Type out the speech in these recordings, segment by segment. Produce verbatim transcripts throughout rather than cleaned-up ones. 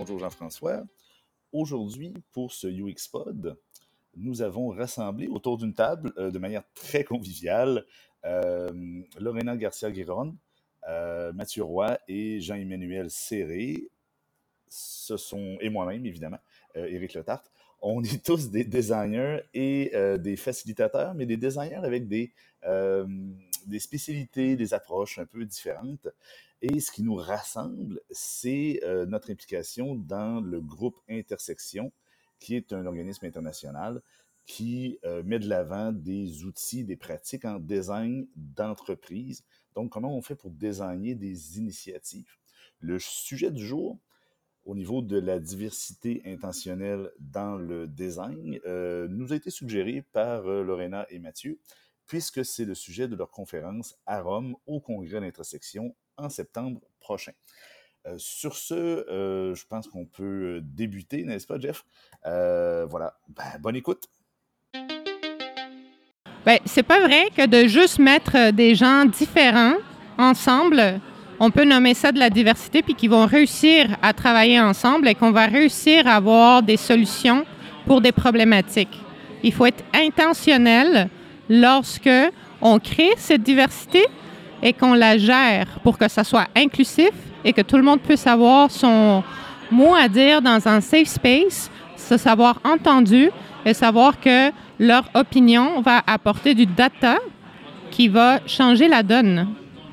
Bonjour Jean-François. Aujourd'hui, pour ce U X Pod, nous avons rassemblé autour d'une table euh, de manière très conviviale euh, Lorena Garcia-Guiron, euh, Mathieu Roy et Jean-Emmanuel Serré. Ce sont, et moi-même, évidemment, euh, Éric Letarte. On est tous des designers et euh, des facilitateurs, mais des designers avec des, euh, des spécialités, des approches un peu différentes. Et ce qui nous rassemble, c'est euh, notre implication dans le groupe Intersection, qui est un organisme international qui euh, met de l'avant des outils, des pratiques en design d'entreprise. Donc, comment on fait pour designer des initiatives? Le sujet du jour, au niveau de la diversité intentionnelle dans le design, euh, nous a été suggéré par euh, Lorena et Mathieu, puisque c'est le sujet de leur conférence à Rome au Congrès d'Intersection en septembre prochain. Euh, sur ce, euh, je pense qu'on peut débuter, n'est-ce pas, Jeff? Euh, voilà. Ben, bonne écoute. Ben, c'est pas vrai que de juste mettre des gens différents ensemble, on peut nommer ça de la diversité, puis qu'ils vont réussir à travailler ensemble et qu'on va réussir à avoir des solutions pour des problématiques. Il faut être intentionnel lorsque on crée cette diversité et qu'on la gère pour que ça soit inclusif et que tout le monde puisse avoir son mot à dire dans un safe space, se savoir entendu et savoir que leur opinion va apporter du data qui va changer la donne.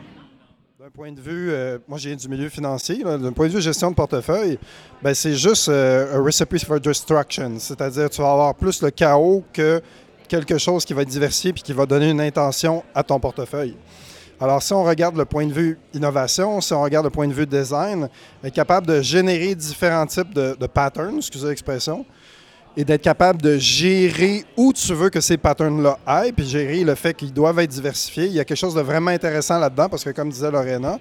D'un point de vue, euh, moi j'ai du milieu financier, là, d'un point de vue gestion de portefeuille, ben, c'est juste euh, un recipe for destruction, c'est-à-dire tu vas avoir plus le chaos que quelque chose qui va être diversifié puis qui va donner une intention à ton portefeuille. Alors si on regarde le point de vue innovation, si on regarde le point de vue design, être capable de générer différents types de, de patterns, excusez l'expression, et d'être capable de gérer où tu veux que ces patterns-là aillent, puis gérer le fait qu'ils doivent être diversifiés. Il y a quelque chose de vraiment intéressant là-dedans, parce que comme disait Lorena,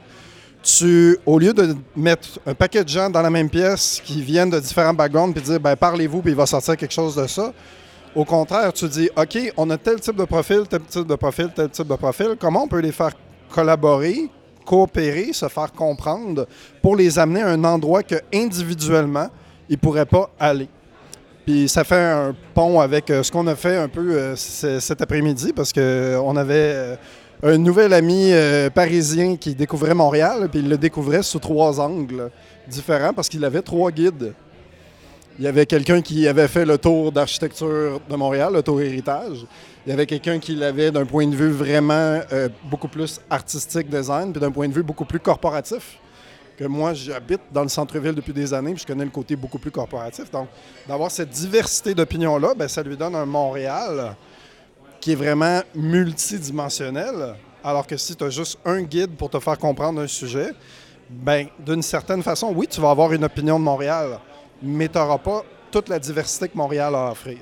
tu, au lieu de mettre un paquet de gens dans la même pièce qui viennent de différents backgrounds, puis dire, ben parlez-vous, puis il va sortir quelque chose de ça, au contraire, tu dis, OK, on a tel type de profil, tel type de profil, tel type de profil, comment on peut les faire collaborer, coopérer, se faire comprendre, pour les amener à un endroit que individuellement, ils ne pourraient pas aller. Puis ça fait un pont avec euh, ce qu'on a fait un peu euh, c- cet après-midi, parce qu'on avait euh, un nouvel ami euh, parisien qui découvrait Montréal, puis il le découvrait sous trois angles différents, parce qu'il avait trois guides. Il y avait quelqu'un qui avait fait le tour d'architecture de Montréal, le tour héritage. Il y avait quelqu'un qui l'avait d'un point de vue vraiment euh, beaucoup plus artistique, design, puis d'un point de vue beaucoup plus corporatif. Que moi, j'habite dans le centre-ville depuis des années, puis je connais le côté beaucoup plus corporatif. Donc, d'avoir cette diversité d'opinions-là, bien, ça lui donne un Montréal qui est vraiment multidimensionnel, alors que si tu as juste un guide pour te faire comprendre un sujet, bien, d'une certaine façon, oui, tu vas avoir une opinion de Montréal, mais tu n'auras pas toute la diversité que Montréal a à offrir.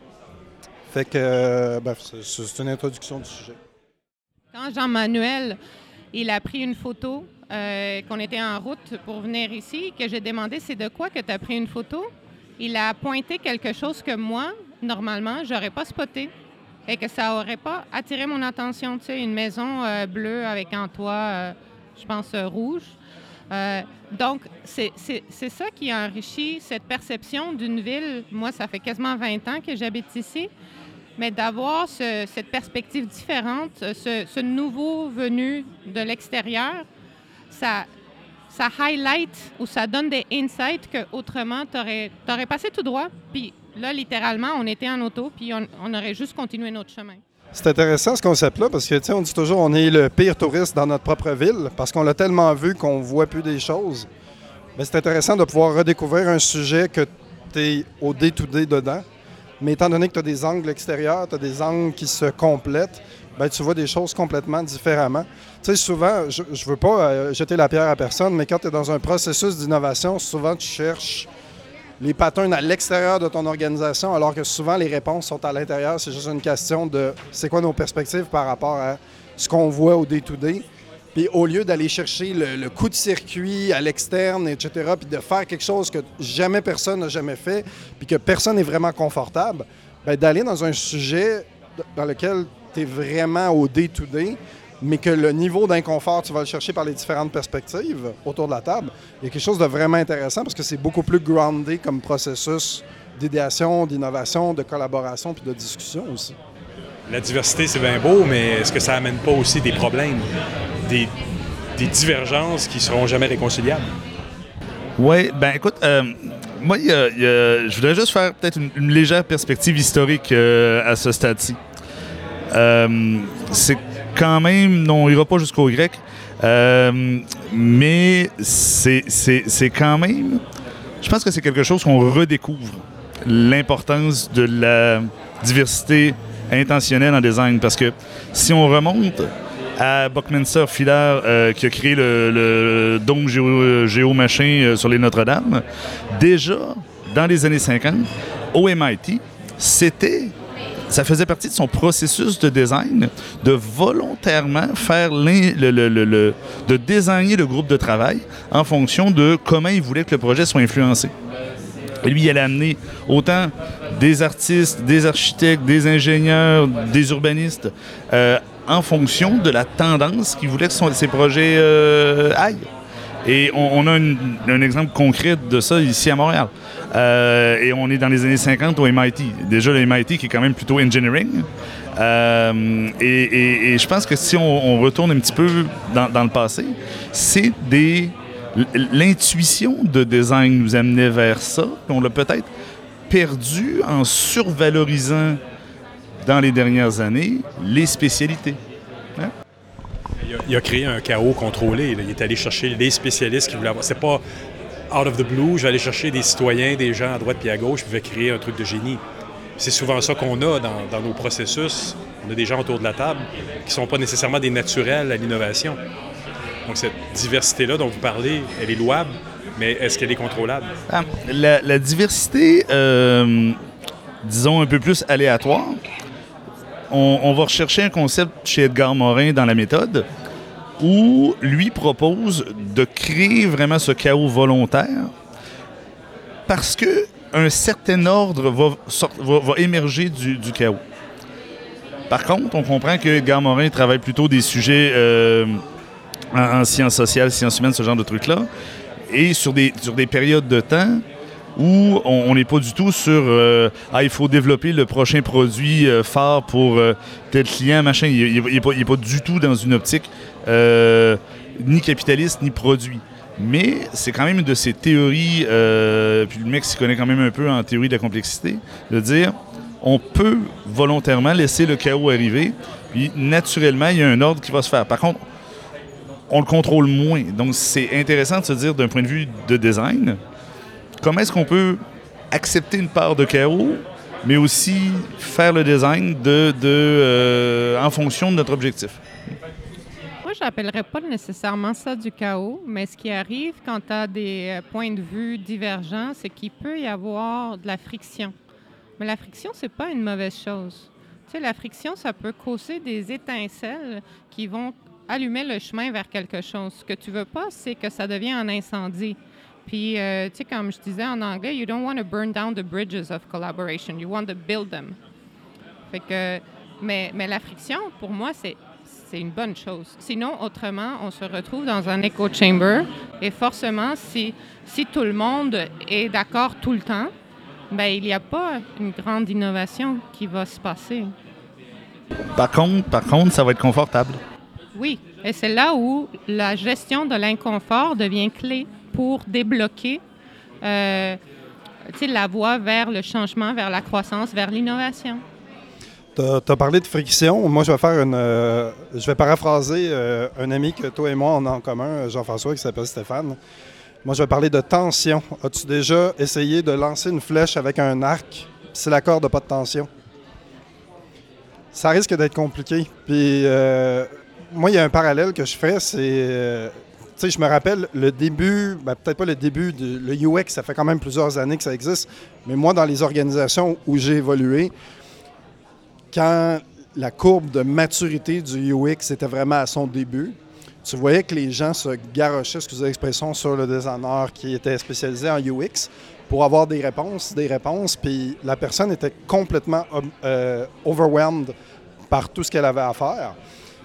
Fait que, bref, c'est, c'est une introduction du sujet. Quand Jean-Manuel, il a pris une photo, euh, qu'on était en route pour venir ici, que j'ai demandé c'est de quoi que tu as pris une photo, il a pointé quelque chose que moi, normalement, j'aurais pas spoté et que ça aurait pas attiré mon attention. Tu sais, une maison euh, bleue avec un toit, euh, je pense, euh, rouge. Euh, donc, c'est, c'est, c'est ça qui a enrichi cette perception d'une ville. Moi, ça fait quasiment vingt ans que j'habite ici. Mais d'avoir ce, cette perspective différente, ce, ce nouveau venu de l'extérieur, ça, ça highlight ou ça donne des insights qu'autrement, tu aurais passé tout droit. Puis là, littéralement, on était en auto, puis on, on aurait juste continué notre chemin. C'est intéressant ce concept-là, parce que, tu sais, on dit toujours on est le pire touriste dans notre propre ville, parce qu'on l'a tellement vu qu'on ne voit plus des choses. Mais c'est intéressant de pouvoir redécouvrir un sujet que tu es au day-to-day dedans. Mais étant donné que tu as des angles extérieurs, tu as des angles qui se complètent, bien, tu vois des choses complètement différemment. Tu sais, souvent, je ne veux pas euh, jeter la pierre à personne, mais quand tu es dans un processus d'innovation, souvent tu cherches les patterns à l'extérieur de ton organisation, alors que souvent les réponses sont à l'intérieur. C'est juste une question de c'est quoi nos perspectives par rapport à ce qu'on voit au day-to-day. Puis au lieu d'aller chercher le, le coup de circuit à l'externe, et cetera, puis de faire quelque chose que jamais personne n'a jamais fait, puis que personne n'est vraiment confortable, bien, d'aller dans un sujet dans lequel tu es vraiment au day-to-day, mais que le niveau d'inconfort, tu vas le chercher par les différentes perspectives autour de la table, il y a quelque chose de vraiment intéressant parce que c'est beaucoup plus groundé comme processus d'idéation, d'innovation, de collaboration puis de discussion aussi. La diversité, c'est bien beau, mais est-ce que ça amène pas aussi des problèmes, des, des divergences qui ne seront jamais réconciliables? Oui, ben écoute, euh, moi, y a, y a, je voudrais juste faire peut-être une, une légère perspective historique euh, à ce stade-ci. Euh, c'est quand même, non, on n'ira pas jusqu'au grec, euh, mais c'est, c'est, c'est quand même, je pense que c'est quelque chose qu'on redécouvre, l'importance de la diversité intentionnelle en design, parce que si on remonte à Buckminster Fuller euh, qui a créé le, le dôme géo, géo-machin euh, sur les Notre-Dame, déjà dans les années cinquante, au M I T, c'était... ça faisait partie de son processus de design de volontairement faire le, le, le, le, de désigner le groupe de travail en fonction de comment il voulait que le projet soit influencé. Et lui, il allait amener autant des artistes, des architectes, des ingénieurs, des urbanistes, euh, en fonction de la tendance qu'il voulait que son, ses projets euh, aillent. Et on, on a une, un exemple concret de ça ici à Montréal. Euh, et on est dans les années cinquante au M I T. Déjà, le M I T qui est quand même plutôt engineering. Euh, et, et, et je pense que si on, on retourne un petit peu dans, dans le passé, c'est des... l'intuition de design nous amenait vers ça. On l'a peut-être perdu en survalorisant dans les dernières années les spécialités. Hein? Il, a, il a créé un chaos contrôlé. Là. Il est allé chercher les spécialistes qui voulaient avoir. C'est pas out of the blue, je vais aller chercher des citoyens, des gens à droite puis à gauche, puis je vais créer un truc de génie. C'est souvent ça qu'on a dans, dans nos processus. On a des gens autour de la table qui ne sont pas nécessairement des naturels à l'innovation. Donc, cette diversité-là dont vous parlez, elle est louable, mais est-ce qu'elle est contrôlable? Ah, la, la diversité, euh, disons, un peu plus aléatoire, on, on va rechercher un concept chez Edgar Morin dans la méthode où lui propose de créer vraiment ce chaos volontaire parce qu'un certain ordre va, sort, va, va émerger du, du chaos. Par contre, on comprend que Edgar Morin travaille plutôt des sujets... Euh, En, en sciences sociales, sciences humaines, ce genre de trucs-là, et sur des, sur des périodes de temps où on n'est pas du tout sur euh, « Ah, il faut développer le prochain produit euh, phare pour euh, tel client, machin ». Il n'est pas, pas du tout dans une optique euh, ni capitaliste, ni produit. Mais c'est quand même une de ces théories, euh, puis le mec s'y connaît quand même un peu en théorie de la complexité, de dire on peut volontairement laisser le chaos arriver, puis naturellement, il y a un ordre qui va se faire. Par contre, on le contrôle moins. Donc, c'est intéressant de se dire, d'un point de vue de design, comment est-ce qu'on peut accepter une part de chaos, mais aussi faire le design de, de, euh, en fonction de notre objectif. Moi, je n'appellerais pas nécessairement ça du chaos, mais ce qui arrive quand tu as des points de vue divergents, c'est qu'il peut y avoir de la friction. Mais la friction, c'est pas une mauvaise chose. Tu sais, la friction, ça peut causer des étincelles qui vont allumer le chemin vers quelque chose. Ce que tu veux pas, c'est que ça devienne un incendie. Puis, euh, tu sais, comme je disais en anglais, you don't want to burn down the bridges of collaboration. You want to build them. Fait que, mais, mais la friction, pour moi, c'est, c'est une bonne chose. Sinon, autrement, on se retrouve dans un echo chamber. Et forcément, si, si tout le monde est d'accord tout le temps, ben il n'y a pas une grande innovation qui va se passer. Par contre, par contre, ça va être confortable. Oui, et c'est là où la gestion de l'inconfort devient clé pour débloquer euh, la voie vers le changement, vers la croissance, vers l'innovation. Tu as parlé de friction. Moi, je vais faire une, euh, je vais paraphraser euh, un ami que toi et moi, on a en commun, Jean-François, qui s'appelle Stéphane. Moi, je vais parler de tension. As-tu déjà essayé de lancer une flèche avec un arc si la corde n'a pas de tension? Ça risque d'être compliqué. Puis... Euh, Moi, il y a un parallèle que je fais, c'est... Euh, tu sais, je me rappelle le début, ben, peut-être pas le début, de, le U X, ça fait quand même plusieurs années que ça existe, mais moi, dans les organisations où j'ai évolué, quand la courbe de maturité du U X était vraiment à son début, tu voyais que les gens se garochaient, excusez l'expression, sur le designer qui était spécialisé en U X pour avoir des réponses, des réponses, puis la personne était complètement euh, overwhelmed par tout ce qu'elle avait à faire.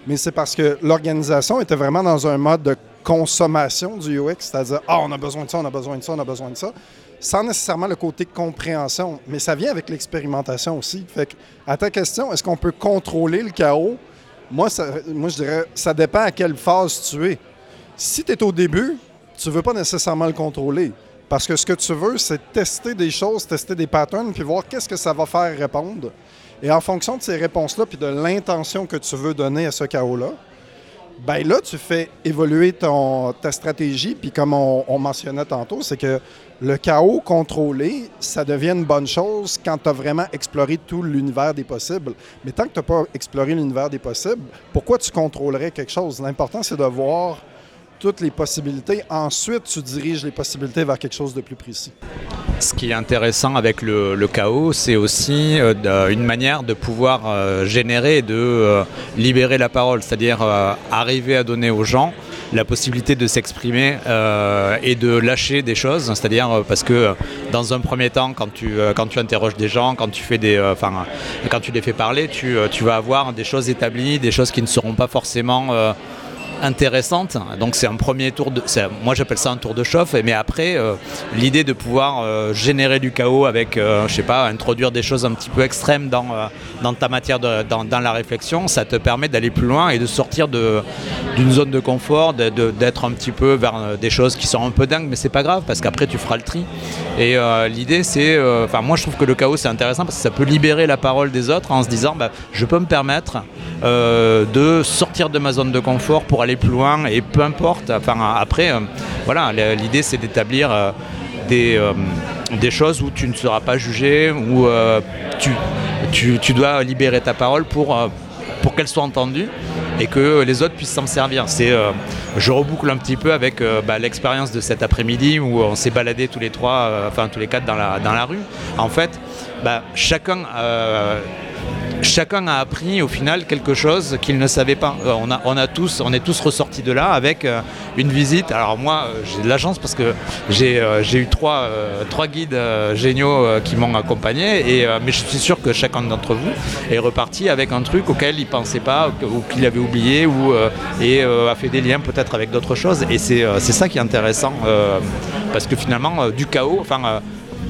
mais c'est parce que l'organisation était vraiment dans un mode de consommation du U X, c'est-à-dire « Ah, on a besoin de ça, on a besoin de ça, on a besoin de ça », sans nécessairement le côté compréhension. Mais ça vient avec l'expérimentation aussi. Fait que, à ta question, est-ce qu'on peut contrôler le chaos? Moi, ça, moi, je dirais, ça dépend à quelle phase tu es. Si tu es au début, tu ne veux pas nécessairement le contrôler. Parce que ce que tu veux, c'est tester des choses, tester des patterns, puis voir qu'est-ce que ça va faire répondre. Et en fonction de ces réponses-là, puis de l'intention que tu veux donner à ce chaos-là, bien là, tu fais évoluer ton, ta stratégie. Puis comme on, on mentionnait tantôt, c'est que le chaos contrôlé, ça devient une bonne chose quand tu as vraiment exploré tout l'univers des possibles. Mais tant que tu n'as pas exploré l'univers des possibles, pourquoi tu contrôlerais quelque chose? L'important, c'est de voir toutes les possibilités. Ensuite, tu diriges les possibilités vers quelque chose de plus précis. Ce qui est intéressant avec le, le chaos, c'est aussi euh, de, une manière de pouvoir euh, générer et de euh, libérer la parole, c'est-à-dire euh, arriver à donner aux gens la possibilité de s'exprimer euh, et de lâcher des choses, c'est-à-dire euh, parce que euh, dans un premier temps, quand tu, euh, quand tu interroges des gens, quand tu, fais des, euh, enfin, quand tu les fais parler, tu, euh, tu vas avoir des choses établies, des choses qui ne seront pas forcément... Euh, intéressante. Donc c'est un premier tour de... Moi j'appelle ça un tour de chauffe, mais après euh, l'idée de pouvoir euh, générer du chaos avec, euh, je sais pas, introduire des choses un petit peu extrêmes dans, euh, dans ta matière, de, dans, dans la réflexion, ça te permet d'aller plus loin et de sortir de, d'une zone de confort, de, de, d'être un petit peu vers euh, des choses qui sont un peu dingues, mais c'est pas grave parce qu'après tu feras le tri. Et euh, l'idée c'est... Enfin euh, moi je trouve que le chaos c'est intéressant parce que ça peut libérer la parole des autres en se disant bah, je peux me permettre euh, de sortir de ma zone de confort pour aller aller plus loin et peu importe. Enfin, après, euh, voilà, l'idée c'est d'établir euh, des, euh, des choses où tu ne seras pas jugé, où euh, tu, tu, tu dois libérer ta parole pour, euh, pour qu'elle soit entendue et que les autres puissent s'en servir. C'est, euh, je reboucle un petit peu avec euh, bah, l'expérience de cet après-midi où on s'est baladés tous les trois, euh, enfin tous les quatre dans la, dans la rue. En fait, bah, chacun... Euh, Chacun a appris au final quelque chose qu'il ne savait pas. Euh, on, a, on, a tous, on est tous ressortis de là avec euh, une visite. Alors moi, euh, j'ai de la chance parce que j'ai, euh, j'ai eu trois, euh, trois guides euh, géniaux euh, qui m'ont accompagné. Et, euh, mais je suis sûr que chacun d'entre vous est reparti avec un truc auquel il ne pensait pas ou qu'il avait oublié ou, euh, et euh, a fait des liens peut-être avec d'autres choses. Et c'est, euh, c'est ça qui est intéressant euh, parce que finalement, euh, du chaos... Enfin, euh,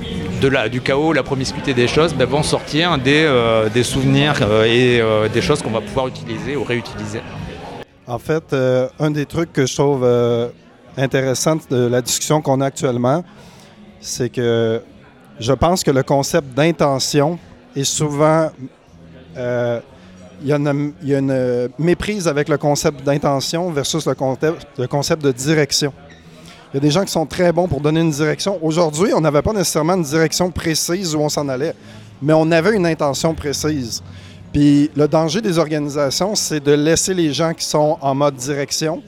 De la, du chaos, la promiscuité des choses, ben, vont sortir des, euh, des souvenirs euh, et euh, des choses qu'on va pouvoir utiliser ou réutiliser. En fait, euh, un des trucs que je trouve euh, intéressant de la discussion qu'on a actuellement, c'est que je pense que le concept d'intention est souvent... Euh, il y a une, il y a une méprise avec le concept d'intention versus le concept, le concept de direction. Il y a des gens qui sont très bons pour donner une direction. Aujourd'hui, on n'avait pas nécessairement une direction précise où on s'en allait, mais on avait une intention précise. Puis le danger des organisations, c'est de laisser les gens qui sont en mode direction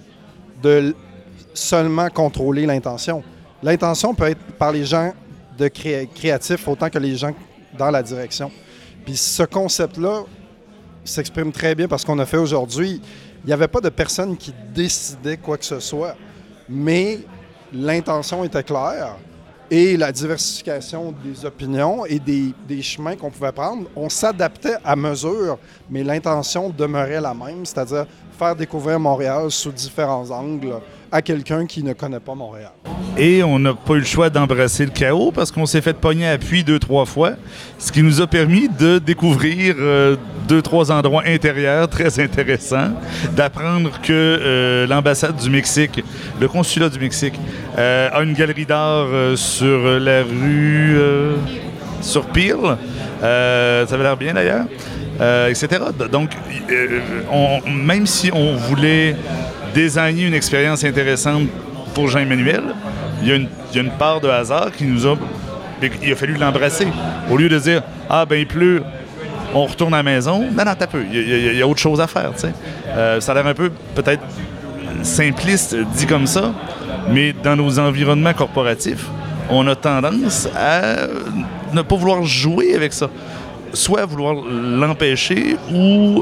de seulement contrôler l'intention. L'intention peut être par les gens de cré- créatifs autant que les gens dans la direction. Puis ce concept-là s'exprime très bien parce qu'on a fait aujourd'hui. Il n'y avait pas de personne qui décidait quoi que ce soit, mais l'intention était claire et la diversification des opinions et des, des chemins qu'on pouvait prendre, on s'adaptait à mesure, mais l'intention demeurait la même, c'est-à-dire faire découvrir Montréal sous différents angles à quelqu'un qui ne connaît pas Montréal. Et on n'a pas eu le choix d'embrasser le chaos parce qu'on s'est fait pogner à appui deux, trois fois, ce qui nous a permis de découvrir euh, deux, trois endroits intérieurs très intéressants, d'apprendre que euh, l'ambassade du Mexique, le consulat du Mexique, euh, a une galerie d'art euh, sur la rue, euh, sur Peel, euh, ça avait l'air bien d'ailleurs, euh, et cetera. Donc, euh, on, même si on voulait désigner une expérience intéressante pour Jean-Emmanuel, il y a une, il y a une part de hasard qui nous a... Il a fallu l'embrasser. Au lieu de dire « Ah, ben il pleut, on retourne à la maison. » Non, non, t'as peu. Il y, a, il y a autre chose à faire, tu sais. Euh, ça a l'air un peu, peut-être, simpliste, dit comme ça, mais dans nos environnements corporatifs, on a tendance à ne pas vouloir jouer avec ça. Soit à vouloir l'empêcher ou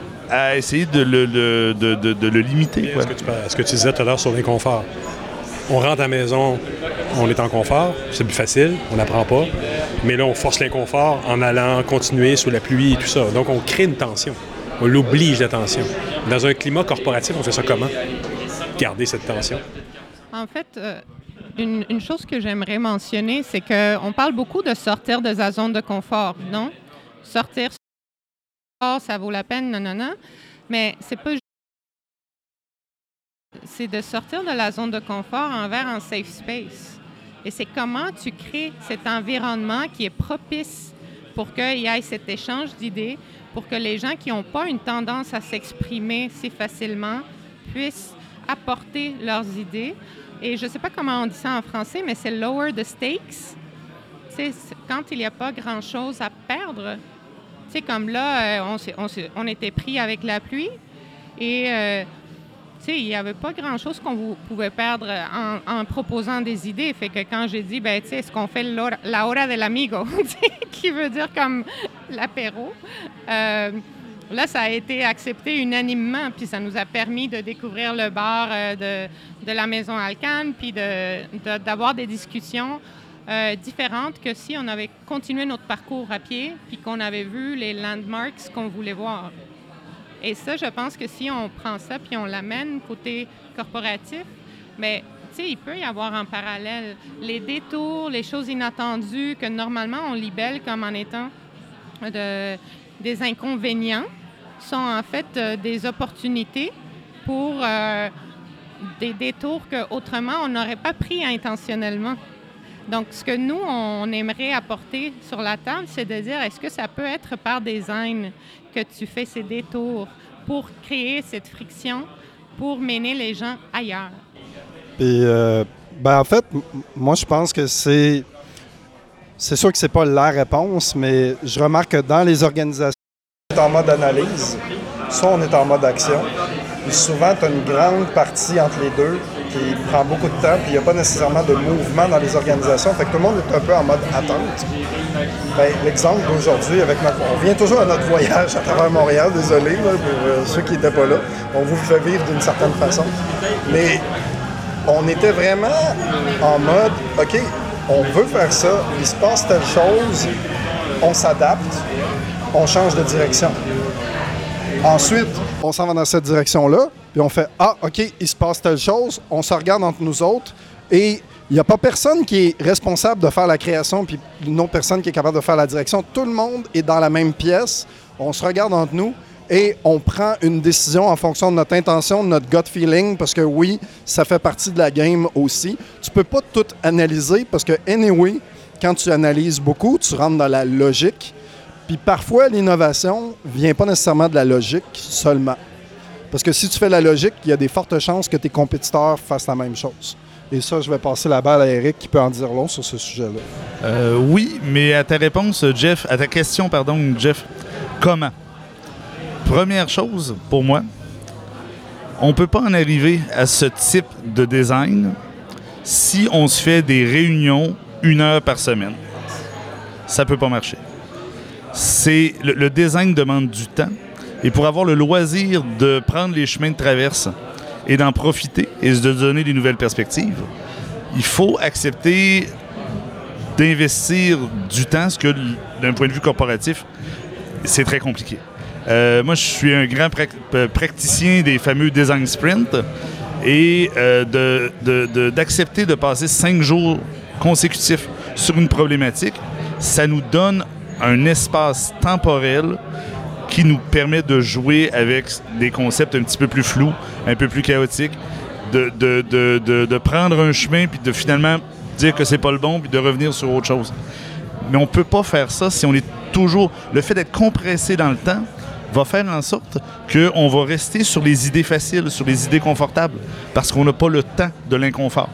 à essayer de le, de, de, de, de le limiter. Quoi. Ce, que tu, ce que tu disais tout à l'heure sur l'inconfort. On rentre à la maison, on est en confort, c'est plus facile, on n'apprend pas. Mais là, on force l'inconfort en allant continuer sous la pluie et tout ça. Donc, on crée une tension. On l'oblige, la tension. Dans un climat corporatif, on fait ça comment? Garder cette tension. En fait, euh, une, une chose que j'aimerais mentionner, c'est qu'on parle beaucoup de sortir de sa zone de confort, non? Sortir, ça vaut la peine, non, non, non. Mais c'est pas juste. C'est de sortir de la zone de confort envers un safe space. Et c'est comment tu crées cet environnement qui est propice pour qu'il y ait cet échange d'idées, pour que les gens qui n'ont pas une tendance à s'exprimer si facilement puissent apporter leurs idées. Et je ne sais pas comment on dit ça en français, mais c'est « lower the stakes ». C'est quand il n'y a pas grand-chose à perdre. Tu sais, comme là, euh, on, s'est, on, s'est, on était pris avec la pluie et euh, tu sais, il n'y avait pas grand-chose qu'on vous pouvait perdre en, en proposant des idées. Fait que quand j'ai dit, ben tu sais, est-ce qu'on fait la hora de l'amigo, qui veut dire comme l'apéro, euh, là, ça a été accepté unanimement, puis ça nous a permis de découvrir le bar euh, de, de la Maison Alcan, puis de, de, d'avoir des discussions euh, différentes que si on avait continué notre parcours à pied, puis qu'on avait vu les landmarks qu'on voulait voir. Et ça, je pense que si on prend ça puis on l'amène côté corporatif, bien, tu sais, il peut y avoir en parallèle les détours, les choses inattendues que normalement on libelle comme en étant de, des inconvénients, sont en fait euh, des opportunités pour euh, des détours qu'autrement on n'aurait pas pris intentionnellement. Donc, ce que nous, on aimerait apporter sur la table, c'est de dire, est-ce que ça peut être par design que tu fais ces détours pour créer cette friction, pour mener les gens ailleurs? Puis, euh, ben en fait, m- moi, je pense que c'est... C'est sûr que c'est pas la réponse, mais je remarque que dans les organisations, on est en mode analyse, soit on est en mode action. Et souvent, tu as une grande partie entre les deux qui prend beaucoup de temps, puis il n'y a pas nécessairement de mouvement dans les organisations. Fait que tout le monde est un peu en mode attente. Bien, l'exemple d'aujourd'hui, avec notre, on vient toujours à notre voyage à travers Montréal, désolé là, pour euh, ceux qui n'étaient pas là. On vous le fait vivre d'une certaine façon. Mais on était vraiment en mode, OK, on veut faire ça, il se passe telle chose, on s'adapte, on change de direction. Ensuite, on s'en va dans cette direction-là, puis on fait « Ah, OK, il se passe telle chose », on se regarde entre nous autres, et il n'y a pas personne qui est responsable de faire la création, puis une autre personne qui est capable de faire la direction. Tout le monde est dans la même pièce, on se regarde entre nous, et on prend une décision en fonction de notre intention, de notre gut feeling, parce que oui, ça fait partie de la game aussi. Tu peux pas tout analyser, parce que anyway, quand tu analyses beaucoup, tu rentres dans la logique. Puis parfois, l'innovation vient pas nécessairement de la logique seulement. Parce que si tu fais la logique, il y a des fortes chances que tes compétiteurs fassent la même chose. Et ça, je vais passer la balle à Eric qui peut en dire long sur ce sujet-là. Euh, oui, mais à ta réponse, Jeff, à ta question, pardon, Jeff, comment? Première chose, pour moi, on ne peut pas en arriver à ce type de design si on se fait des réunions une heure par semaine. Ça ne peut pas marcher. C'est, le, le design demande du temps. Et pour avoir le loisir de prendre les chemins de traverse et d'en profiter et de donner des nouvelles perspectives, il faut accepter d'investir du temps, ce que, d'un point de vue corporatif, c'est très compliqué. Euh, moi, je suis un grand pra- praticien des fameux design sprints et euh, de, de, de, d'accepter de passer cinq jours consécutifs sur une problématique, ça nous donne un espace temporel qui nous permet de jouer avec des concepts un petit peu plus flous, un peu plus chaotiques, de, de, de, de, de prendre un chemin puis de finalement dire que c'est pas le bon puis de revenir sur autre chose. Mais on peut pas faire ça si on est toujours... Le fait d'être compressé dans le temps va faire en sorte qu'on va rester sur les idées faciles, sur les idées confortables, parce qu'on n'a pas le temps de l'inconfort.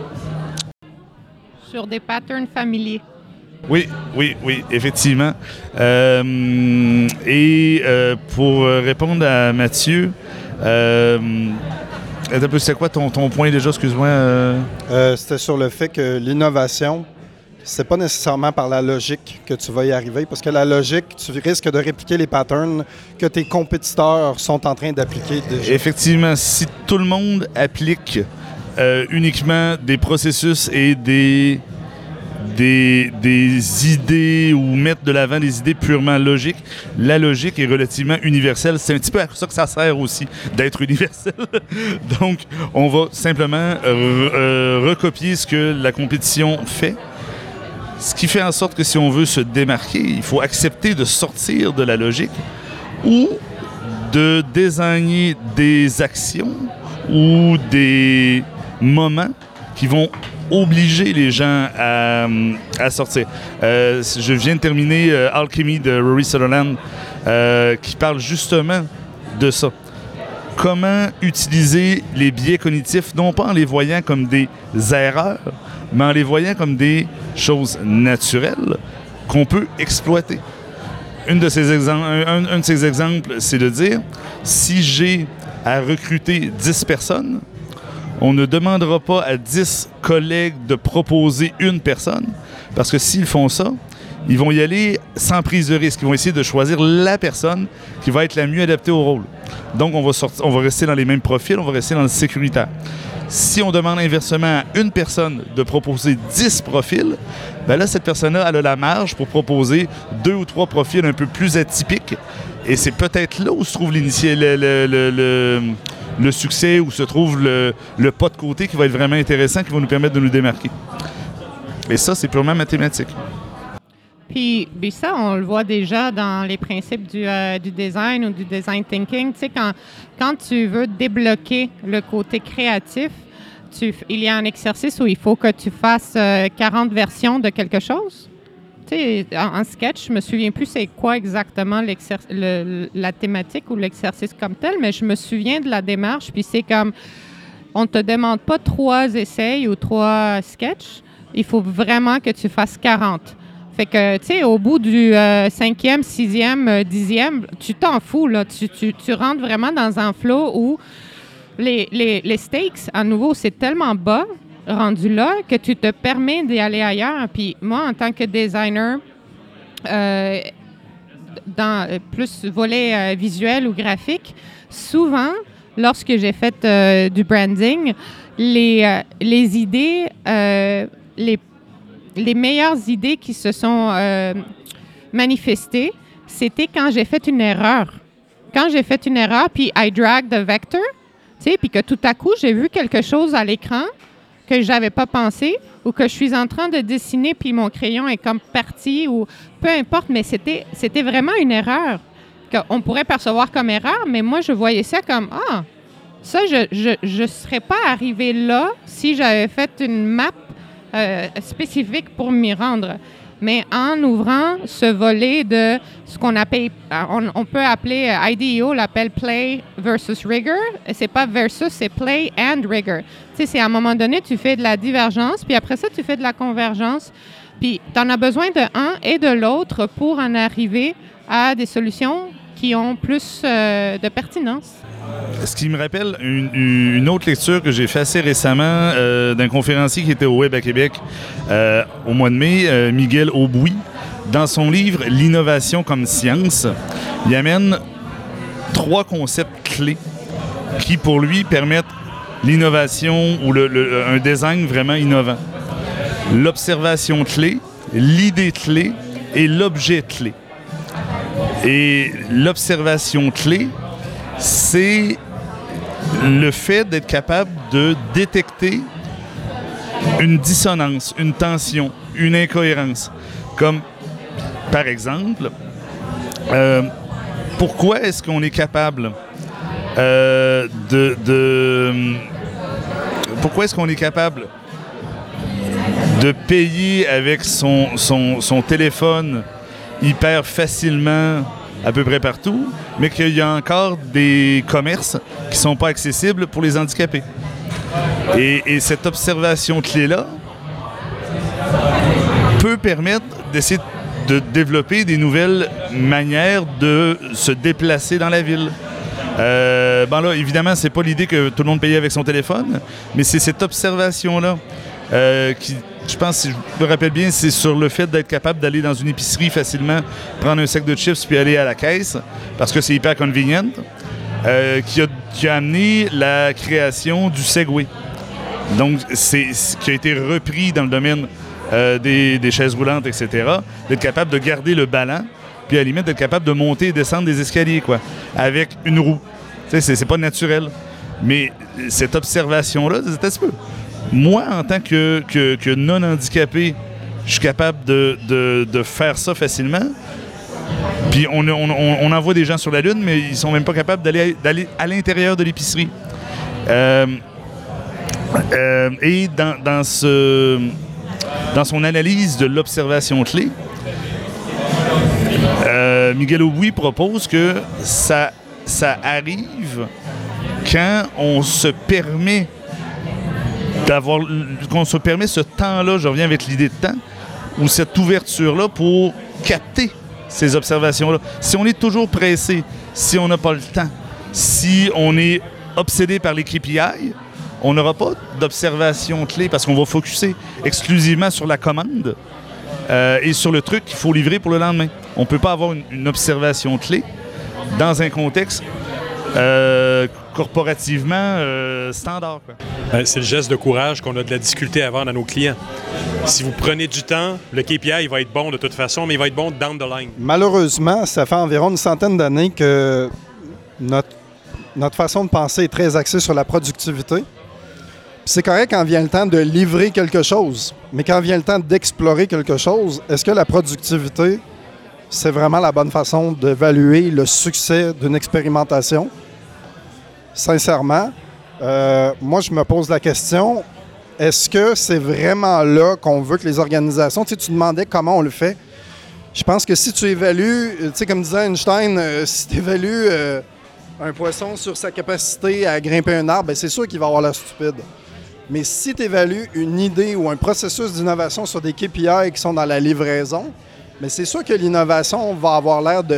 Sur des patterns familiers. Oui, oui, oui, effectivement. Euh, et euh, pour répondre à Mathieu, euh, c'était quoi ton, ton point déjà, excuse-moi? Euh... Euh, c'était sur le fait que l'innovation, c'est pas nécessairement par la logique que tu vas y arriver, parce que la logique, tu risques de répliquer les patterns que tes compétiteurs sont en train d'appliquer déjà. Effectivement, si tout le monde applique euh, uniquement des processus et des des, des idées ou mettre de l'avant des idées purement logiques. La logique est relativement universelle. C'est un petit peu à ça que ça sert aussi, d'être universel. Donc, on va simplement euh, euh, recopier ce que la compétition fait. Ce qui fait en sorte que si on veut se démarquer, il faut accepter de sortir de la logique ou de désigner des actions ou des moments qui vont obliger les gens à, à sortir. Euh, je viens de terminer euh, Alchemy de Rory Sutherland euh, qui parle justement de ça. Comment utiliser les biais cognitifs, non pas en les voyant comme des erreurs, mais en les voyant comme des choses naturelles qu'on peut exploiter. Une de ces exemples, un, un de ces exemples, c'est de dire, si j'ai à recruter dix personnes, on ne demandera pas à dix collègues de proposer une personne, parce que s'ils font ça, ils vont y aller sans prise de risque. Ils vont essayer de choisir la personne qui va être la mieux adaptée au rôle. Donc, on va, sortir, on va rester dans les mêmes profils, on va rester dans le sécuritaire. Si on demande inversement à une personne de proposer dix profils, bien là, cette personne-là, elle a la marge pour proposer deux ou trois profils un peu plus atypiques. Et c'est peut-être là où se trouve l'initié, le, le, le, le, le succès, où se trouve le, le pas de côté qui va être vraiment intéressant, qui va nous permettre de nous démarquer. Et ça, c'est purement mathématique. Puis, puis ça, on le voit déjà dans les principes du, euh, du design ou du design thinking. Tu sais, quand, quand tu veux débloquer le côté créatif, tu, il y a un exercice où il faut que tu fasses euh, quarante versions de quelque chose. Tu sais, en, en sketch, je me souviens plus c'est quoi exactement le, la thématique ou l'exercice comme tel, mais je me souviens de la démarche. Puis c'est comme, on ne te demande pas trois essais ou trois sketchs. Il faut vraiment que tu fasses quarante. Fait que, tu sais, au bout du euh, cinquième, sixième, euh, dixième, tu t'en fous, là. Tu, tu, tu rentres vraiment dans un flow où les, les, les stakes, à nouveau, c'est tellement bas, rendu là, que tu te permets d'y aller ailleurs. Puis moi, en tant que designer, euh, dans euh, plus volet euh, visuel ou graphique, souvent, lorsque j'ai fait euh, du branding, les, euh, les idées, euh, les Les meilleures idées qui se sont euh, manifestées, c'était quand j'ai fait une erreur. Quand j'ai fait une erreur, puis I drag the vector, tu sais, puis que tout à coup, j'ai vu quelque chose à l'écran que je n'avais pas pensé ou que je suis en train de dessiner, puis mon crayon est comme parti ou peu importe, mais c'était, c'était vraiment une erreur qu'on pourrait percevoir comme erreur, mais moi, je voyais ça comme « Ah, ça, je ne serais pas arrivé là si j'avais fait une map Euh, spécifique pour m'y rendre. Mais en ouvrant ce volet de ce qu'on appelle, on, on peut appeler, I D E O l'appelle Play versus Rigor. C'est pas versus, c'est Play and Rigor. Tu sais, c'est à un moment donné, tu fais de la divergence, puis après ça, tu fais de la convergence. Puis tu en as besoin de un et de l'autre pour en arriver à des solutions qui ont plus euh, de pertinence. Ce qui me rappelle une, une autre lecture que j'ai faite assez récemment euh, d'un conférencier qui était au Web à Québec euh, au mois de mai, euh, Miguel Auboui. Dans son livre « L'innovation comme science », il amène trois concepts clés qui, pour lui, permettent l'innovation ou le, le, un design vraiment innovant. L'observation clé, l'idée clé et l'objet clé. Et l'observation clé, c'est le fait d'être capable de détecter une dissonance, une tension, une incohérence. Comme, par exemple, euh, pourquoi est-ce qu'on est capable euh, de, de... Pourquoi est-ce qu'on est capable de payer avec son, son, son téléphone hyper facilement à peu près partout, mais qu'il y a encore des commerces qui ne sont pas accessibles pour les handicapés. Et, et cette observation clé-là peut permettre d'essayer de développer des nouvelles manières de se déplacer dans la ville. Euh, ben là, évidemment, c'est pas l'idée que tout le monde paye avec son téléphone, mais c'est cette observation-là euh, qui, je pense, si je me rappelle bien, c'est sur le fait d'être capable d'aller dans une épicerie facilement, prendre un sac de chips puis aller à la caisse, parce que c'est hyper convenient, euh, qui, a, qui a amené la création du Segway. Donc, c'est ce qui a été repris dans le domaine euh, des, des chaises roulantes, et cetera, d'être capable de garder le ballon, puis à la limite d'être capable de monter et descendre des escaliers, quoi, avec une roue. Tu sais, c'est, c'est pas naturel. Mais cette observation-là, c'est un petit peu. Moi, en tant que, que, que non-handicapé, je suis capable de, de, de faire ça facilement. Puis on, on, on envoie des gens sur la Lune, mais ils sont même pas capables d'aller, d'aller à l'intérieur de l'épicerie. Euh, euh, et dans, dans, ce, dans son analyse de l'observation clé, euh, Miguel Aubuy propose que ça, ça arrive quand on se permet d'avoir, qu'on se permet ce temps-là, je reviens avec l'idée de temps, ou cette ouverture-là pour capter ces observations-là. Si on est toujours pressé, si on n'a pas le temps, si on est obsédé par les K P I, on n'aura pas d'observation clé parce qu'on va focusser exclusivement sur la commande euh, et sur le truc qu'il faut livrer pour le lendemain. On ne peut pas avoir une, une observation clé dans un contexte euh, corporativement euh, standard, quoi. Ben, c'est le geste de courage qu'on a de la difficulté à vendre à nos clients. Si vous prenez du temps, le K P I il va être bon de toute façon, mais il va être bon down the line. Malheureusement, ça fait environ une centaine d'années que notre, notre façon de penser est très axée sur la productivité. Puis c'est correct quand vient le temps de livrer quelque chose, mais quand vient le temps d'explorer quelque chose, est-ce que la productivité, c'est vraiment la bonne façon d'évaluer le succès d'une expérimentation? Sincèrement, euh, moi, je me pose la question, est-ce que c'est vraiment là qu'on veut que les organisations... Tu sais, tu demandais comment on le fait. Je pense que si tu évalues, tu sais, comme disait Einstein, euh, si tu évalues euh, un poisson sur sa capacité à grimper un arbre, bien, c'est sûr qu'il va avoir l'air stupide. Mais si tu évalues une idée ou un processus d'innovation sur des K P I qui sont dans la livraison, bien, c'est sûr que l'innovation va avoir l'air de,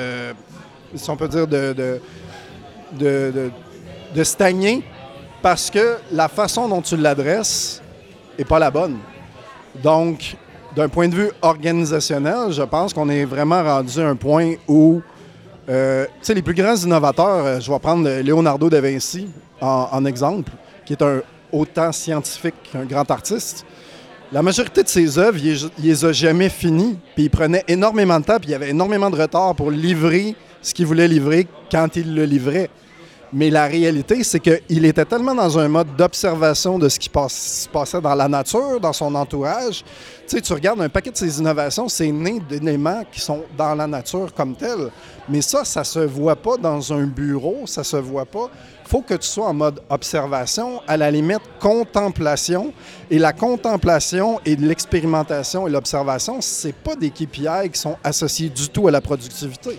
si on peut dire, de... de De, de, de stagner parce que la façon dont tu l'adresses n'est pas la bonne. Donc, d'un point de vue organisationnel, je pense qu'on est vraiment rendu à un point où, euh, tu sais, les plus grands innovateurs, euh, je vais prendre Leonardo da Vinci en, en exemple, qui est un autant scientifique qu'un grand artiste. La majorité de ses œuvres, il, il les a jamais finies, puis il prenait énormément de temps, puis il y avait énormément de retard pour livrer ce qu'il voulait livrer quand il le livrait. Mais la réalité, c'est qu'il était tellement dans un mode d'observation de ce qui passe, se passait dans la nature, dans son entourage. Tu sais, tu regardes un paquet de ces innovations, c'est né d'éléments qui sont dans la nature comme tels. Mais ça, ça se voit pas dans un bureau, ça se voit pas. Il faut que tu sois en mode observation, à la limite contemplation. Et la contemplation et l'expérimentation et l'observation, c'est pas des K P I qui sont associés du tout à la productivité.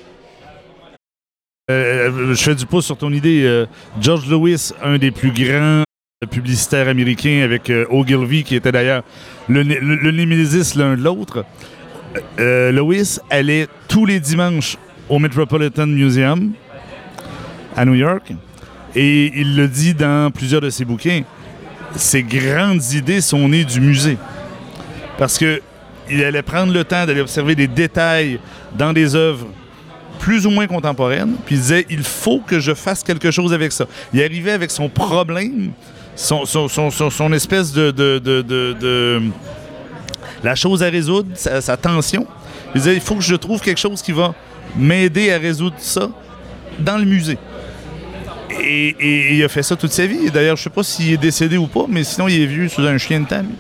Euh, je fais du pouce sur ton idée. Euh, George Lewis, un des plus grands publicitaires américains avec euh, Ogilvy, qui était d'ailleurs le, le, le némésis l'un de l'autre. Euh, Lewis allait tous les dimanches au Metropolitan Museum à New York et il le dit dans plusieurs de ses bouquins. Ses grandes idées sont nées du musée. Parce qu'il allait prendre le temps d'aller observer des détails dans des œuvres plus ou moins contemporaine, puis il disait, il faut que je fasse quelque chose avec ça. Il arrivait avec son problème, son, son, son, son, son espèce de, de, de, de, de... la chose à résoudre, sa, sa tension. Il disait, il faut que je trouve quelque chose qui va m'aider à résoudre ça dans le musée. Et, et, et il a fait ça toute sa vie. Et d'ailleurs, je ne sais pas s'il est décédé ou pas, mais sinon, il est vieux sous un chien de temps.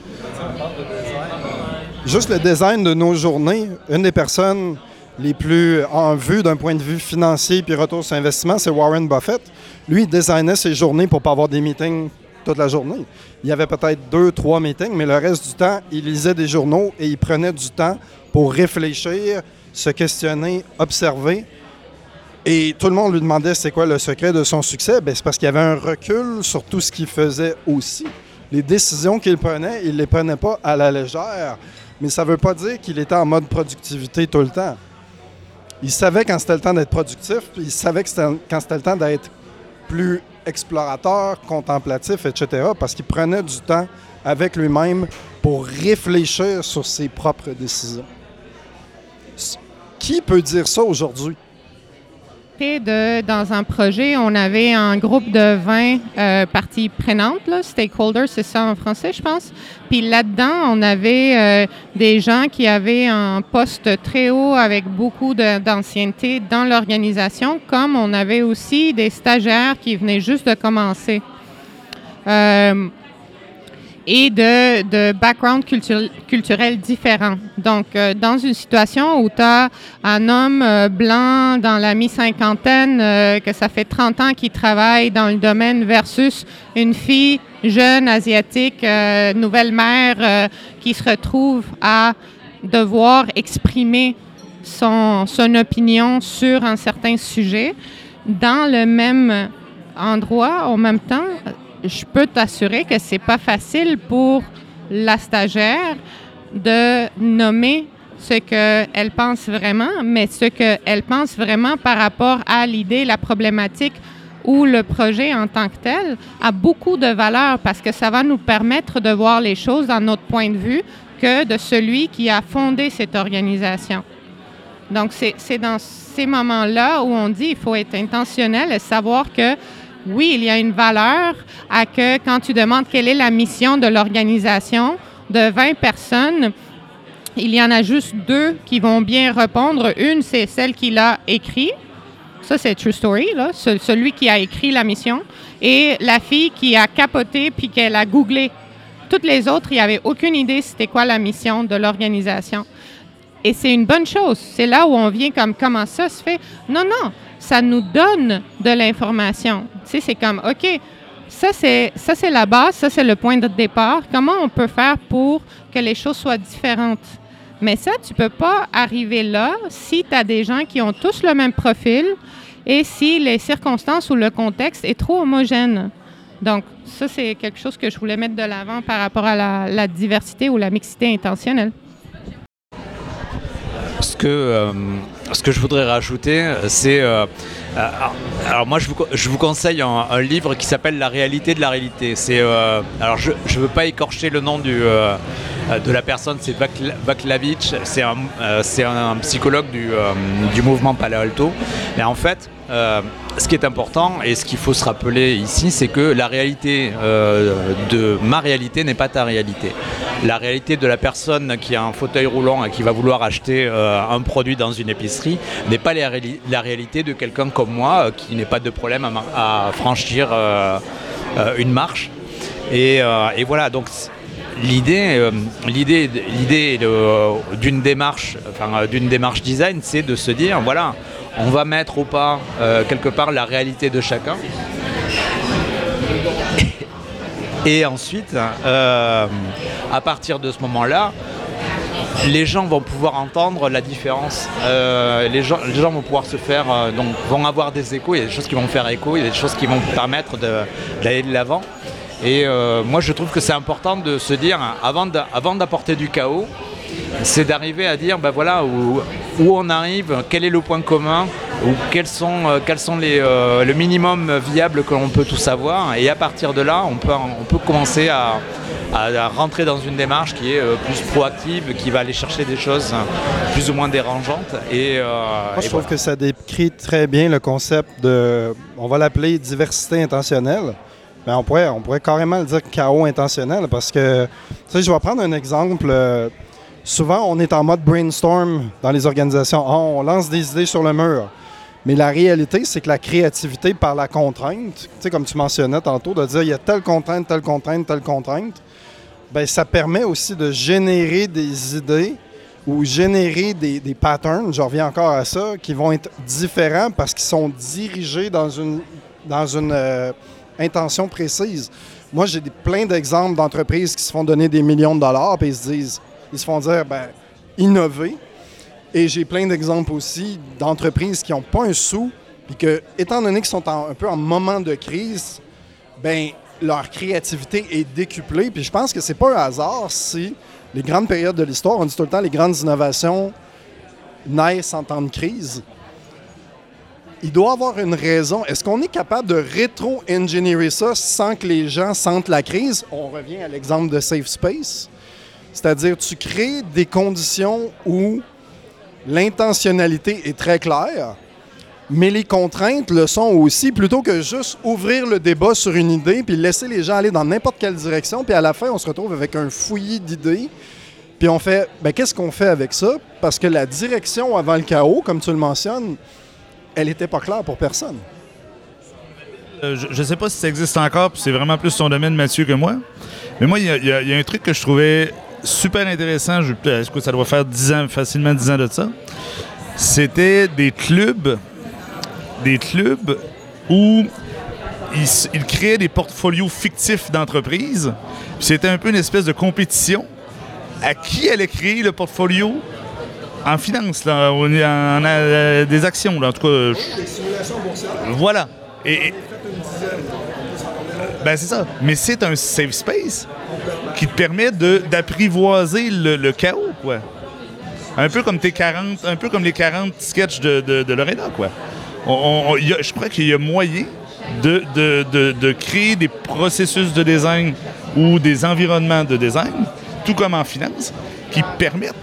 Juste le design de nos journées, une des personnes les plus en vue d'un point de vue financier puis retour sur investissement, c'est Warren Buffett. Lui, il designait ses journées pour ne pas avoir des meetings toute la journée. Il y avait peut-être deux, trois meetings, mais le reste du temps, il lisait des journaux et il prenait du temps pour réfléchir, se questionner, observer. Et tout le monde lui demandait c'est quoi le secret de son succès. Bien, c'est parce qu'il y avait un recul sur tout ce qu'il faisait aussi. Les décisions qu'il prenait, il ne les prenait pas à la légère, mais ça ne veut pas dire qu'il était en mode productivité tout le temps. Il savait quand c'était le temps d'être productif, puis il savait que c'était, quand c'était le temps d'être plus explorateur, contemplatif, et cetera, parce qu'il prenait du temps avec lui-même pour réfléchir sur ses propres décisions. Qui peut dire ça aujourd'hui? De, dans un projet, on avait un groupe de vingt euh, parties prenantes, là, stakeholders, c'est ça en français, je pense. Puis là-dedans, on avait euh, des gens qui avaient un poste très haut avec beaucoup de, d'ancienneté dans l'organisation, comme on avait aussi des stagiaires qui venaient juste de commencer. Euh, et de, de background culture, culturel différents. Donc, euh, dans une situation où tu as un homme euh, blanc dans la mi-cinquantaine, euh, que ça fait trente ans qu'il travaille dans le domaine versus une fille jeune, asiatique, euh, nouvelle mère, euh, qui se retrouve à devoir exprimer son, son opinion sur un certain sujet dans le même endroit, en même temps, je peux t'assurer que c'est pas facile pour la stagiaire de nommer ce qu'elle pense vraiment, mais ce qu'elle pense vraiment par rapport à l'idée, la problématique ou le projet en tant que tel a beaucoup de valeur parce que ça va nous permettre de voir les choses dans notre point de vue que de celui qui a fondé cette organisation. Donc, c'est, c'est dans ces moments-là où on dit qu'il faut être intentionnel et savoir que oui, il y a une valeur à que quand tu demandes quelle est la mission de l'organisation, de vingt personnes, il y en a juste deux qui vont bien répondre. Une, c'est celle qui l'a écrit. Ça, c'est True Story, là, celui qui a écrit la mission. Et la fille qui a capoté puis qu'elle a googlé. Toutes les autres, il n'y avait aucune idée c'était quoi la mission de l'organisation. Et c'est une bonne chose. C'est là où on vient comme comment ça se fait. Non, non. Ça nous donne de l'information. Tu sais, c'est comme, OK, ça c'est, ça c'est la base, ça c'est le point de départ. Comment on peut faire pour que les choses soient différentes? Mais ça, tu ne peux pas arriver là si tu as des gens qui ont tous le même profil et si les circonstances ou le contexte est trop homogène. Donc, ça, c'est quelque chose que je voulais mettre de l'avant par rapport à la, la diversité ou la mixité intentionnelle. Ce que, euh, ce que je voudrais rajouter, c'est... Euh, euh, alors moi, je vous, je vous conseille un, un livre qui s'appelle « La réalité de la réalité ». C'est, euh, alors, je ne veux pas écorcher le nom du, euh, de la personne, c'est Vaclavich, c'est un, euh, c'est un, un psychologue du, euh, du mouvement Palo Alto. Mais en fait, euh, ce qui est important et ce qu'il faut se rappeler ici, c'est que la réalité euh, de ma réalité n'est pas ta réalité. La réalité de la personne qui a un fauteuil roulant et qui va vouloir acheter euh, un produit dans une épicerie n'est pas la, ré- la réalité de quelqu'un comme moi euh, qui n'a pas de problème à, à franchir euh, euh, une marche. Et, euh, et voilà, donc l'idée, euh, l'idée, l'idée de, d'une démarche, enfin, d'une démarche design, c'est de se dire, voilà, on va mettre au pas euh, quelque part la réalité de chacun. Et ensuite, euh, à partir de ce moment-là, les gens vont pouvoir entendre la différence. Euh, les, gens, les gens vont pouvoir se faire, euh, donc vont avoir des échos. Il y a des choses qui vont faire écho, il y a des choses qui vont permettre de, d'aller de l'avant. Et euh, moi, je trouve que c'est important de se dire, avant, de, avant d'apporter du chaos, c'est d'arriver à dire, ben voilà, où, où on arrive, quel est le point commun, ou quels sont, euh, quels sont les, euh, le minimum viable que l'on peut tous avoir. Et à partir de là, on peut, on peut commencer à, à, à rentrer dans une démarche qui est euh, plus proactive, qui va aller chercher des choses plus ou moins dérangeantes. Et, euh, Moi, je et trouve voilà. que ça décrit très bien le concept de, on va l'appeler diversité intentionnelle. Ben, on, pourrait, on pourrait carrément le dire chaos intentionnel parce que, tu sais, je vais prendre un exemple. Euh, souvent, on est en mode brainstorm dans les organisations. Oh, on lance des idées sur le mur. Mais la réalité, c'est que la créativité par la contrainte, tu sais, comme tu mentionnais tantôt, de dire il y a telle contrainte, telle contrainte, telle contrainte, bien, ça permet aussi de générer des idées ou générer des, des patterns, je reviens encore à ça, qui vont être différents parce qu'ils sont dirigés dans une, dans une euh, intention précise. Moi, j'ai des, plein d'exemples d'entreprises qui se font donner des millions de dollars et ils se disent, ils se font dire, ben, innover. Et j'ai plein d'exemples aussi d'entreprises qui n'ont pas un sou, puis que, étant donné qu'ils sont en, un peu en moment de crise, ben leur créativité est décuplée. Puis je pense que c'est pas un hasard si les grandes périodes de l'histoire, on dit tout le temps, les grandes innovations naissent en temps de crise. Il doit y avoir une raison. Est-ce qu'on est capable de rétro-engineerer ça sans que les gens sentent la crise? On revient à l'exemple de Safe Space. C'est-à-dire, tu crées des conditions où l'intentionnalité est très claire, Mais les contraintes le sont aussi, plutôt que juste ouvrir le débat sur une idée puis laisser les gens aller dans n'importe quelle direction, puis à la fin, on se retrouve avec un fouillis d'idées. Puis on fait, ben qu'est-ce qu'on fait avec ça? Parce que la direction avant le chaos, comme tu le mentionnes, elle n'était pas claire pour personne. Euh, je ne sais pas si ça existe encore, puis c'est vraiment plus son domaine, Mathieu, que moi. Mais moi, il y, y, y a un truc que je trouvais super intéressant, je, est-ce que ça doit faire dix ans, facilement dix ans de ça. C'était des clubs, des clubs où ils, ils créaient des portfolios fictifs d'entreprises. C'était un peu une espèce de compétition à qui allait créer le portfolio en finance, là, en, en, en, des actions, là, en tout cas. Je... Des simulations boursières. Voilà. Et, et... Ben c'est ça. Mais c'est un safe space qui te permet de, d'apprivoiser le, le chaos, quoi. Un peu comme tes quarante, un peu comme les quarante sketchs de, de, de Lorena, quoi. On, on, y a, je crois qu'il y a moyen de, de, de, de créer des processus de design ou des environnements de design, tout comme en finance, qui permettent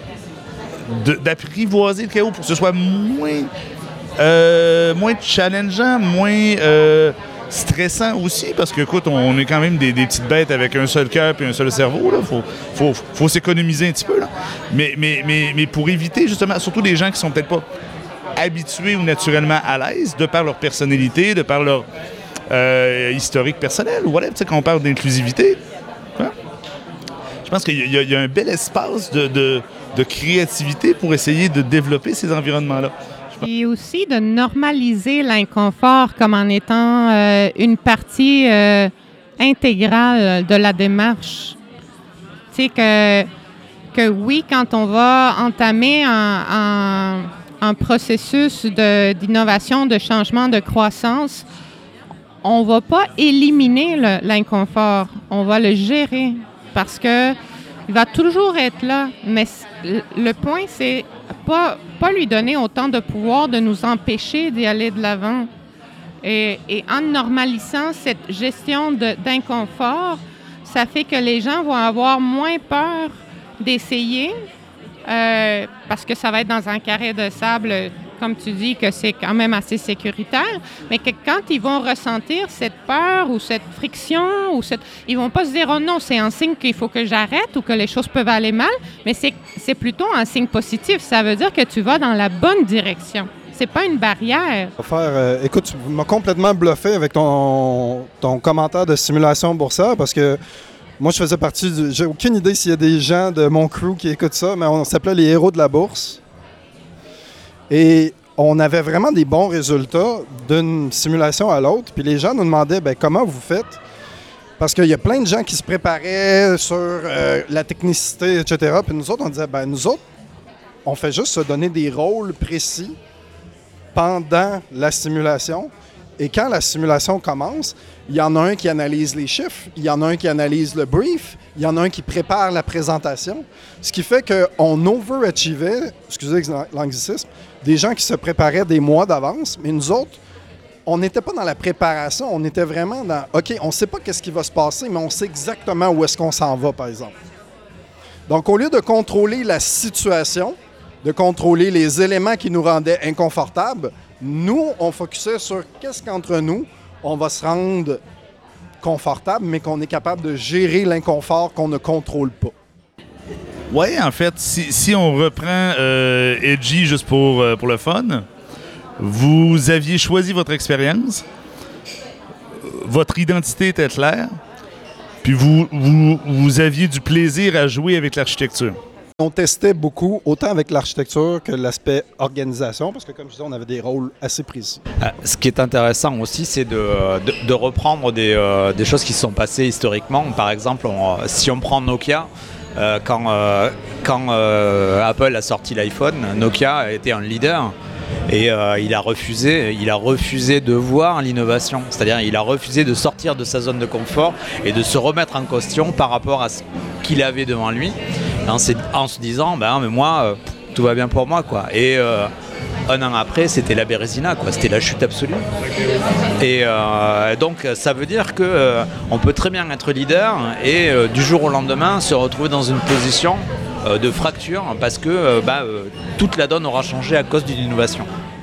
de, d'apprivoiser le chaos pour que ce soit moins, euh, moins challengeant, moins euh, stressant aussi, parce que, écoute, on est quand même des, des petites bêtes avec un seul cœur et un seul cerveau. Il faut, faut, faut s'économiser un petit peu, là. Mais, mais, mais, mais pour éviter, justement, surtout des gens qui sont peut-être pas habitués ou naturellement à l'aise, de par leur personnalité, de par leur euh, historique personnel, ou voilà, tu sais, quand on parle d'inclusivité, hein? Je pense qu'il y, y a un bel espace de, de, de créativité pour essayer de développer ces environnements-là. Et aussi de normaliser l'inconfort comme en étant euh, une partie euh, intégrale de la démarche. Tu sais, que, que oui, quand on va entamer un, un, un processus de, d'innovation, de changement, de croissance, on ne va pas éliminer le, l'inconfort, on va le gérer parce que il va toujours être là. Mais le point, c'est pas, pas lui donner autant de pouvoir de nous empêcher d'y aller de l'avant. Et, et en normalisant cette gestion de, d'inconfort, ça fait que les gens vont avoir moins peur d'essayer euh, parce que ça va être dans un carré de sable, comme tu dis, que c'est quand même assez sécuritaire, mais que quand ils vont ressentir cette peur ou cette friction, ou cette, ils vont pas se dire « Oh non, c'est un signe qu'il faut que j'arrête ou que les choses peuvent aller mal », mais c'est, c'est plutôt un signe positif. Ça veut dire que tu vas dans la bonne direction. C'est pas une barrière. Faire, euh, écoute, tu m'as complètement bluffé avec ton, ton commentaire de simulation boursière parce que moi, je faisais partie du... J'ai aucune idée s'il y a des gens de mon crew qui écoutent ça, mais on s'appelait les héros de la bourse. Et on avait vraiment des bons résultats d'une simulation à l'autre. Puis les gens nous demandaient, bien, comment vous faites? Parce qu'il y a plein de gens qui se préparaient sur euh, la technicité, et cetera. Puis nous autres, on disait, bien, nous autres, on fait juste se donner des rôles précis pendant la simulation. Et quand la simulation commence, il y en a un qui analyse les chiffres, il y en a un qui analyse le brief, il y en a un qui prépare la présentation. Ce qui fait qu'on overachievait, excusez l'anglicisme, des gens qui se préparaient des mois d'avance, mais nous autres, on n'était pas dans la préparation, on était vraiment dans « OK, on ne sait pas qu'est-ce qui va se passer, mais on sait exactement où est-ce qu'on s'en va, par exemple. » Donc, au lieu de contrôler la situation, de contrôler les éléments qui nous rendaient inconfortables, nous, on focusait sur qu'est-ce qu'entre nous, on va se rendre confortable, mais qu'on est capable de gérer l'inconfort qu'on ne contrôle pas. Oui, en fait, si, si on reprend euh, Edgy juste pour, euh, pour le fun, vous aviez choisi votre expérience, votre identité était claire, puis vous, vous, vous aviez du plaisir à jouer avec l'architecture. On testait beaucoup, autant avec l'architecture que l'aspect organisation, parce que comme je disais, on avait des rôles assez précis. Euh, ce qui est intéressant aussi, c'est de, de, de reprendre des, euh, des choses qui se sont passées historiquement. Par exemple, on, si on prend Nokia, euh, quand, euh, quand euh, Apple a sorti l'iPhone, Nokia était un leader. Et euh, il a refusé, il a refusé de voir l'innovation, c'est-à-dire il a refusé de sortir de sa zone de confort et de se remettre en question par rapport à ce qu'il avait devant lui, en, en se disant, ben mais moi, euh, tout va bien pour moi, quoi. Et euh, un an après, c'était la Bérésina, quoi. C'était la chute absolue. Et euh, donc ça veut dire que euh, on peut très bien être leader et euh, du jour au lendemain se retrouver dans une position de fracture parce que euh, bah, euh, toute la donne aura changé à cause d'une innovation.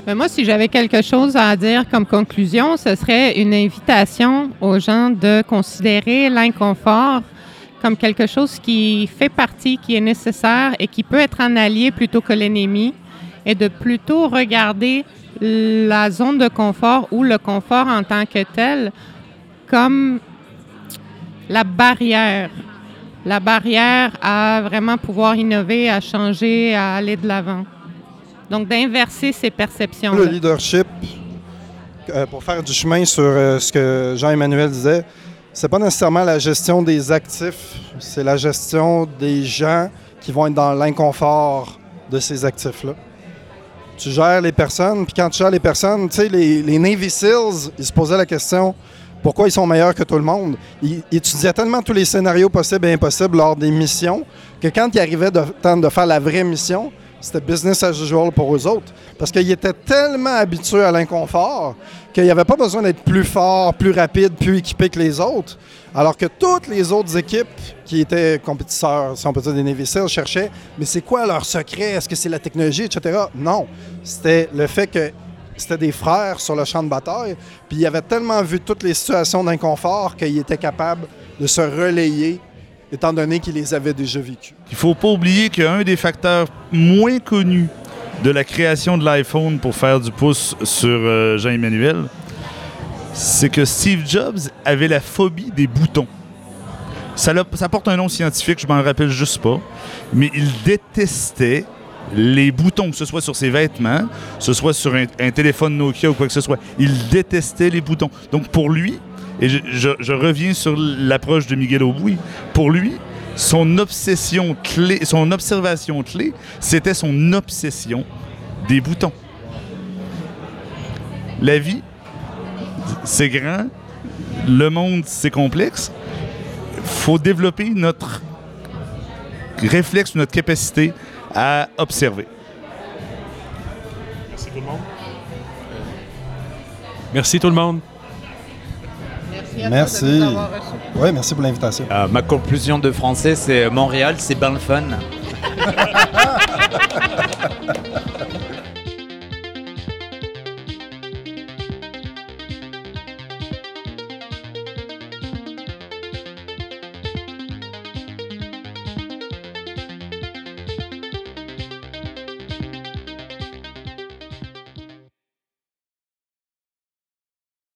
Mais moi, si j'avais quelque chose à dire comme conclusion, ce serait une invitation aux gens de considérer l'inconfort comme quelque chose qui fait partie, qui est nécessaire et qui peut être un allié plutôt que l'ennemi, et de plutôt regarder la zone de confort ou le confort en tant que tel comme la barrière. La barrière à vraiment pouvoir innover, à changer, à aller de l'avant. Donc, d'inverser ces perceptions-là. Le leadership, euh, pour faire du chemin sur euh, ce que Jean-Emmanuel disait, c'est pas nécessairement la gestion des actifs, c'est la gestion des gens qui vont être dans l'inconfort de ces actifs-là. Tu gères les personnes, puis quand tu gères les personnes, tu sais, les, les Navy Seals, ils se posaient la question pourquoi ils sont meilleurs que tout le monde. Ils, ils étudiaient tellement tous les scénarios possibles et impossibles lors des missions que quand ils arrivaient de temps de faire la vraie mission, c'était business as usual pour eux autres. Parce qu'ils étaient tellement habitués à l'inconfort qu'il n'y avait pas besoin d'être plus fort, plus rapide, plus équipé que les autres. Alors que toutes les autres équipes qui étaient compétiteurs, si on peut dire des Navy Seals, cherchaient « mais c'est quoi leur secret? Est-ce que c'est la technologie? » et cetera. Non. C'était le fait que c'était des frères sur le champ de bataille, puis ils avaient tellement vu toutes les situations d'inconfort qu'ils étaient capables de se relayer étant donné qu'ils les avaient déjà vécues. Il ne faut pas oublier qu'un des facteurs moins connus de la création de l'iPhone pour faire du pouce sur euh, Jean-Emmanuel, c'est que Steve Jobs avait la phobie des boutons. Ça, ça porte un nom scientifique, je m'en rappelle juste pas, mais il détestait les boutons, que ce soit sur ses vêtements, que ce soit sur un, un téléphone Nokia ou quoi que ce soit. Il détestait les boutons. Donc pour lui, et je, je, je reviens sur l'approche de Miguel Aubuy, pour lui, son obsession clé, son observation clé, c'était son obsession des boutons. La vie, c'est grand, le monde, c'est complexe. Il faut développer notre réflexe, notre capacité à observer. Merci tout le monde. Merci tout le monde. Merci. À merci. toi de nous avoir reçus. Oui, merci pour l'invitation. Euh, ma conclusion de français, c'est Montréal, c'est ben le fun.